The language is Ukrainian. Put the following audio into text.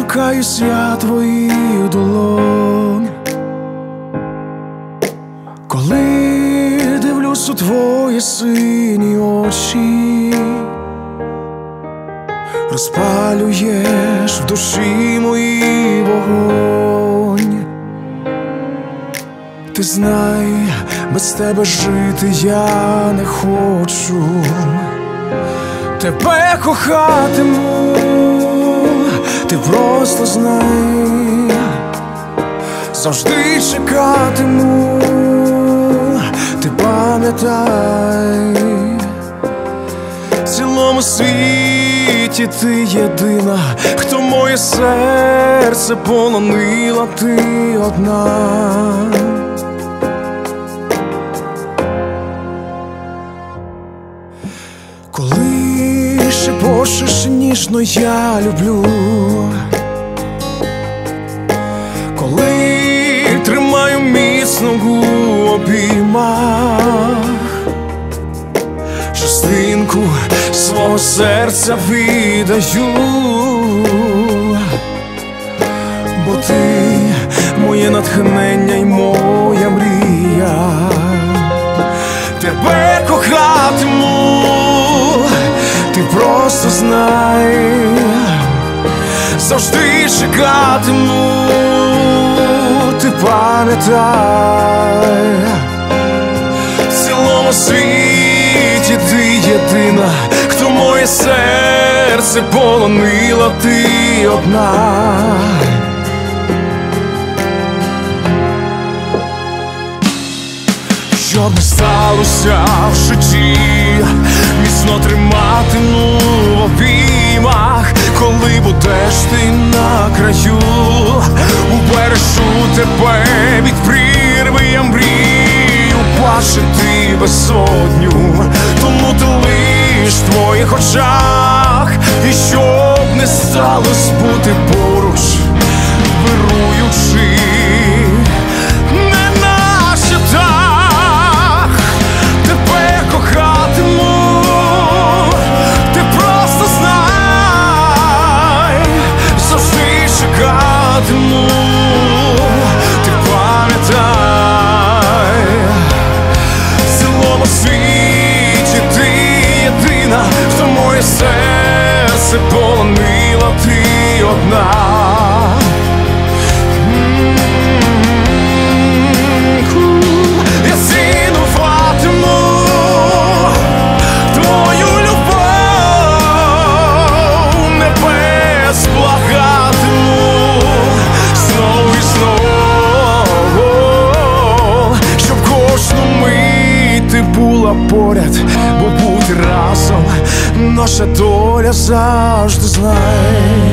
торкаюсь я твоїх долонь, коли дивлюсь у твої сині очі, розпалюєш в душі моїй вогонь. Ти знай, без тебе жити я не хочу, тебе кохатиму, ти просто знай, завжди чекатиму, ти пам'ятай, в цілому світі ти єдина, хто моє серце полонила, ти одна. Коли шепочеш ніжно я люблю, коли тримаю міцно у обіймах, частинку свого серця віддаю, бо ти моє натхнення й моя мрія. Тебе кохатиму, ти просто знай, завжди чекатиму, ти пам'ятай, в цілому світі ти єдина, хто моє серце полонила, ти одна. Що б не сталося в житті, міцно триматиму в обіймах, коли будеш ти на краю, убережу тебе від прірви, я мрію бачити безодню, тому ти лиш в твоїх очах, і щоб не сталось бути поруч, вируючи. Ти пам'ятай, в цілому світі ти єдина, хто моє серце полонила, ти одна. Я цінуватиму твою любов, небес благатиму знову і знову, щоб кожну мить ти була поряд, бо бути разом наша доля завжди знай.